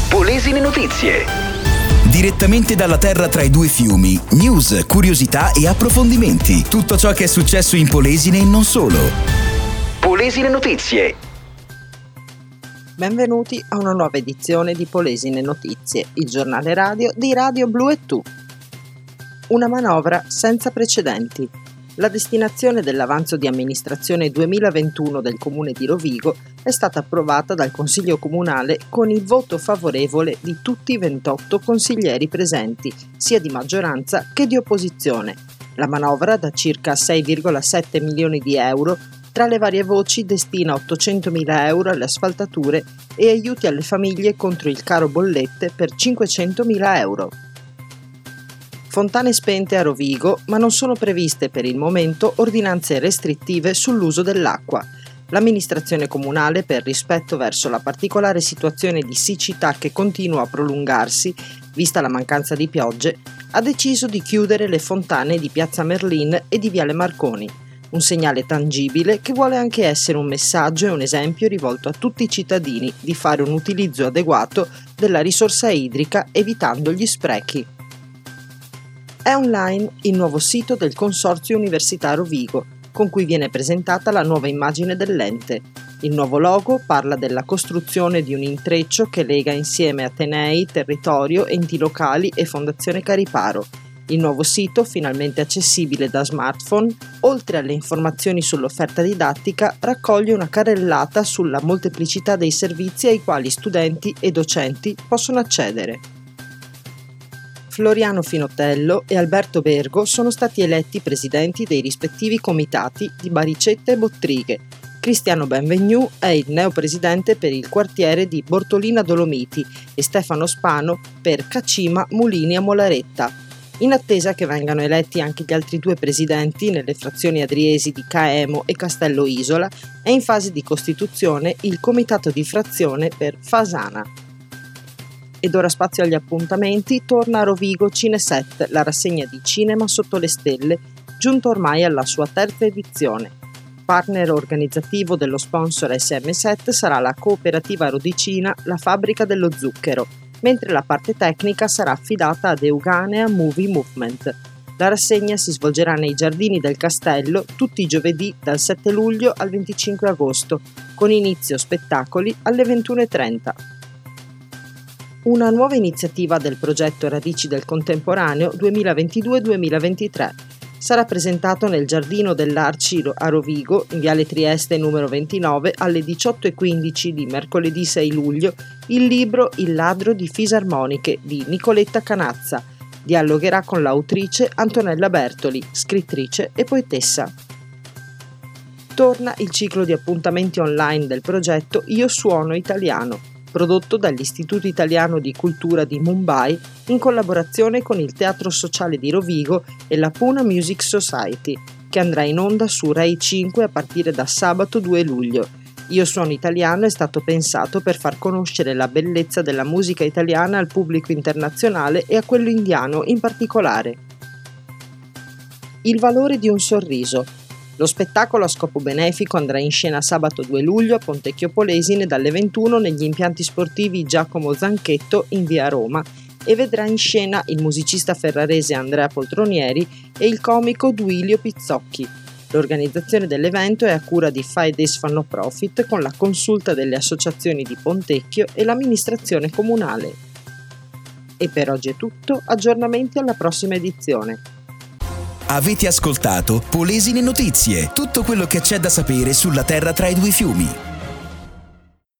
Polesine Notizie. Direttamente dalla terra tra i due fiumi, news, curiosità e approfondimenti. Tutto ciò che è successo in Polesine e non solo. Polesine Notizie. Benvenuti a una nuova edizione di Polesine Notizie, il giornale radio di Radio Blu e Tu. Una manovra senza precedenti. La destinazione dell'avanzo di amministrazione 2021 del Comune di Rovigo è stata approvata dal Consiglio Comunale con il voto favorevole di tutti i 28 consiglieri presenti, sia di maggioranza che di opposizione. La manovra, da circa 6,7 milioni di euro, tra le varie voci destina 800.000 euro alle asfaltature e aiuti alle famiglie contro il caro bollette per 500.000 euro. Fontane spente a Rovigo, ma non sono previste per il momento ordinanze restrittive sull'uso dell'acqua. L'amministrazione comunale, per rispetto verso la particolare situazione di siccità che continua a prolungarsi, vista la mancanza di piogge, ha deciso di chiudere le fontane di Piazza Merlin e di Viale Marconi. Un segnale tangibile che vuole anche essere un messaggio e un esempio rivolto a tutti i cittadini di fare un utilizzo adeguato della risorsa idrica evitando gli sprechi. È online il nuovo sito del Consorzio Università Rovigo, con cui viene presentata la nuova immagine dell'ente. Il nuovo logo parla della costruzione di un intreccio che lega insieme atenei, territorio, enti locali e Fondazione Cariparo. Il nuovo sito, finalmente accessibile da smartphone, oltre alle informazioni sull'offerta didattica, raccoglie una carrellata sulla molteplicità dei servizi ai quali studenti e docenti possono accedere. Floriano Finotello e Alberto Bergo sono stati eletti presidenti dei rispettivi comitati di Baricetta e Bottrighe. Cristiano Benvenu è il neopresidente per il quartiere di Bortolina Dolomiti e Stefano Spano per Cacima Mulini a Molaretta. In attesa che vengano eletti anche gli altri due presidenti nelle frazioni adriesi di Caemo e Castello Isola, è in fase di costituzione il comitato di frazione per Fasana. Ed ora spazio agli appuntamenti, torna a Rovigo Cineset, la rassegna di cinema sotto le stelle, giunta ormai alla sua terza edizione. Partner organizzativo dello sponsor SM7 sarà la cooperativa rodicina La Fabbrica dello Zucchero, mentre la parte tecnica sarà affidata ad Euganea Movie Movement. La rassegna si svolgerà nei giardini del castello tutti i giovedì dal 7 luglio al 25 agosto, con inizio spettacoli alle 21:30. Una nuova iniziativa del progetto Radici del Contemporaneo 2022-2023. Sarà presentato nel Giardino dell'Arci a Rovigo, in Viale Trieste numero 29, alle 18:15 di mercoledì 6 luglio, il libro Il ladro di fisarmoniche di Nicoletta Canazza. Dialogherà con l'autrice Antonella Bertoli, scrittrice e poetessa. Torna il ciclo di appuntamenti online del progetto Io Suono Italiano, prodotto dall'Istituto Italiano di Cultura di Mumbai in collaborazione con il Teatro Sociale di Rovigo e la Pune Music Society, che andrà in onda su Rai 5 a partire da sabato 2 luglio. Io Suono Italiano è stato pensato per far conoscere la bellezza della musica italiana al pubblico internazionale e a quello indiano in particolare. Il valore di un sorriso. Lo spettacolo a scopo benefico andrà in scena sabato 2 luglio a Pontecchio Polesine dalle 21 negli impianti sportivi Giacomo Zanchetto in via Roma e vedrà in scena il musicista ferrarese Andrea Poltronieri e il comico Duilio Pizzocchi. L'organizzazione dell'evento è a cura di Fides for No Profit con la consulta delle associazioni di Pontecchio e l'amministrazione comunale. E per oggi è tutto, aggiornamenti alla prossima edizione. Avete ascoltato Polesine Notizie, tutto quello che c'è da sapere sulla terra tra i due fiumi.